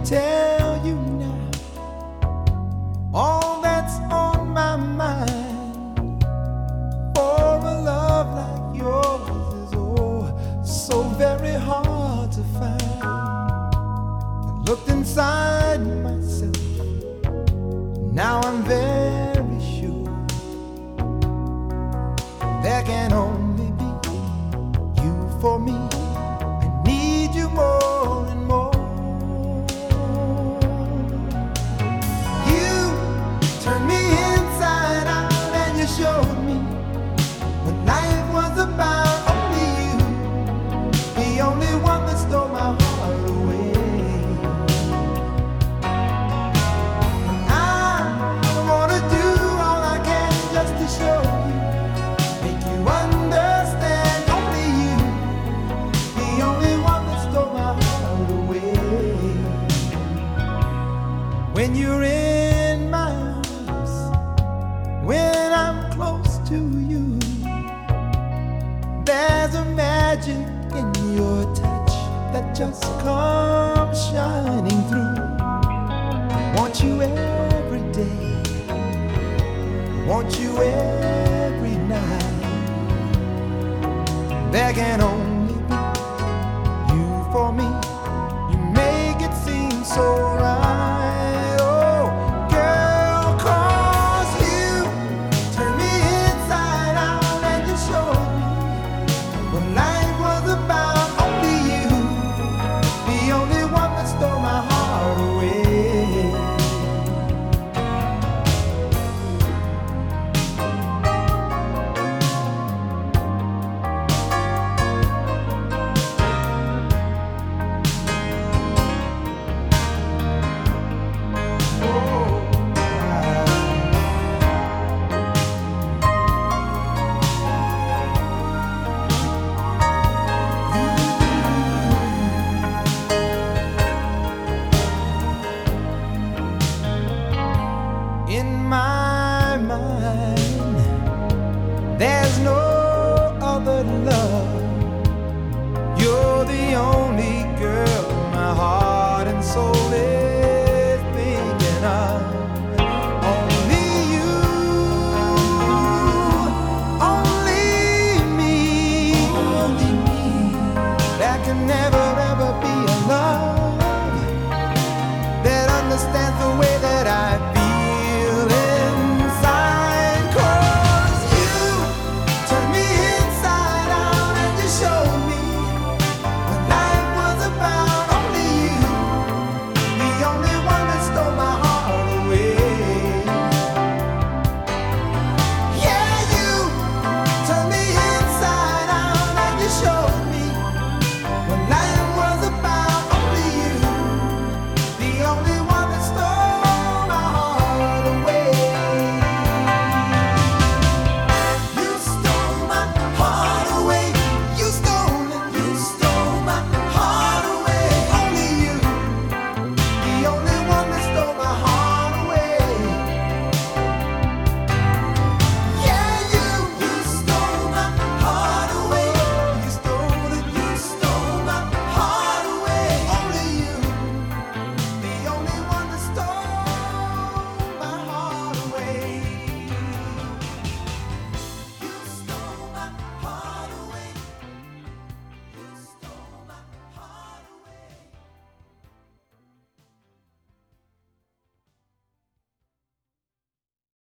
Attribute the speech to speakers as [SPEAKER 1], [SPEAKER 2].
[SPEAKER 1] tell you now all that's on my mind. For a love like yours is so very hard to find. I looked inside myself, now I'm very sure there can only be you for me. I need you more and more. You turned me inside out and you showed me what life was about. Only you, the only one that stole my heart away. I wanna do all I can just to show you, make you understand. Only you, the only one that stole my heart away. When you're in my arms, when I'm close to you, there's a magic in your touch that just comes shining through. I want you every day, I want you every night. There can only be you for me. You make it seem so right. Oh, girl, 'cause you turn me inside out and you showed me what life was about. Only you, the only one that stole my heart away. In my mind, there's no other love. You're the only girl my heart and soul is thinking of. Only you, only me. There can never ever be a love that understands the way that